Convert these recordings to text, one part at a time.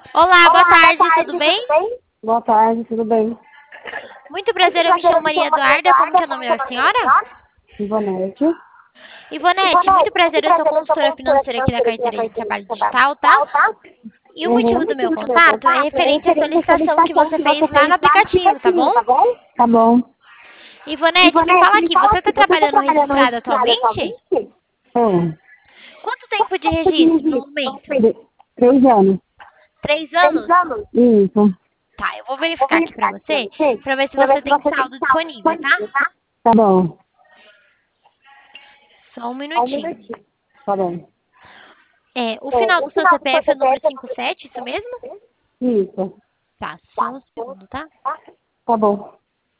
Olá, boa Olá, boa tarde, tarde, tudo bem? tudo bem? Boa tarde, tudo bem? Muito Muito prazer, eu me prazer, chamo eu me Maria chamo Maria Eduarda, como que Eduarda, é o como nome que é o da nome da senhora? senhora? Ivonete. Ivonete, muito Ivonete, muito prazer, eu sou prazer, eu sou consultora consultora financeira aqui da financeira aqui da carteira de carteira de trabalho trabalho digital, tá? digital, tá? E o Uhum. motivo O do meu motivo do meu contato é contato é referente à referente à solicitação que solicitação você que você fez lá no fez lá no aplicativo, tá bom? aplicativo, tá bom? Tá bom. Ivonete, me Ivonete, fala me aqui, fala você está aqui, você está trabalhando trabalhando registrada registrada atualmente? atualmente? É. Quanto tempo Quanto de tempo de registro no registro? momento? 3 anos. 3 anos? 3 anos? Isso. Tá, eu vou Vou verificar aqui pra verificar aqui pra você, você, pra ver se pra você ver se tem você tem saldo saldo disponível, tá? disponível, tá? Tá bom. Só um Só um minutinho. minutinho. Tá bom. O É, final o do seu final do seu CPF é número CPF é número 57, isso 57, mesmo? isso. Tá, só Tá. um segundo, tá? Tá bom.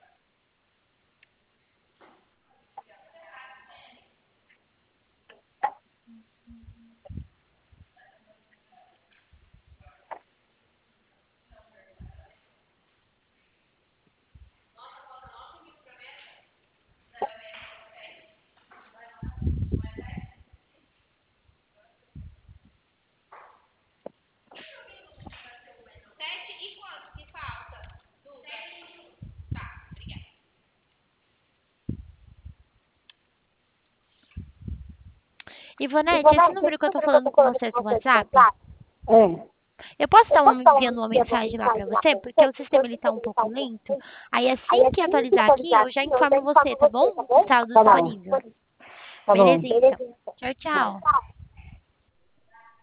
Ivonete, esse Ivonete, número esse que eu tô número que eu falando tô com falando você é com seu você no WhatsApp? WhatsApp? É. Eu posso Eu estar posso estar enviando uma enviando uma mensagem lá pra mensagem lá você? pra Porque você, o porque sistema eu ele tá sei um que ele tá pouco um pouco lento. lento. Aí Aí assim que assim que atualizar aqui, atualizar eu já aqui, eu já informo informo você, tá você, bom? tá O bom? saldo Tá bom. disponível. Tá bom. Beleza, então. Beleza, então. Tchau, tchau.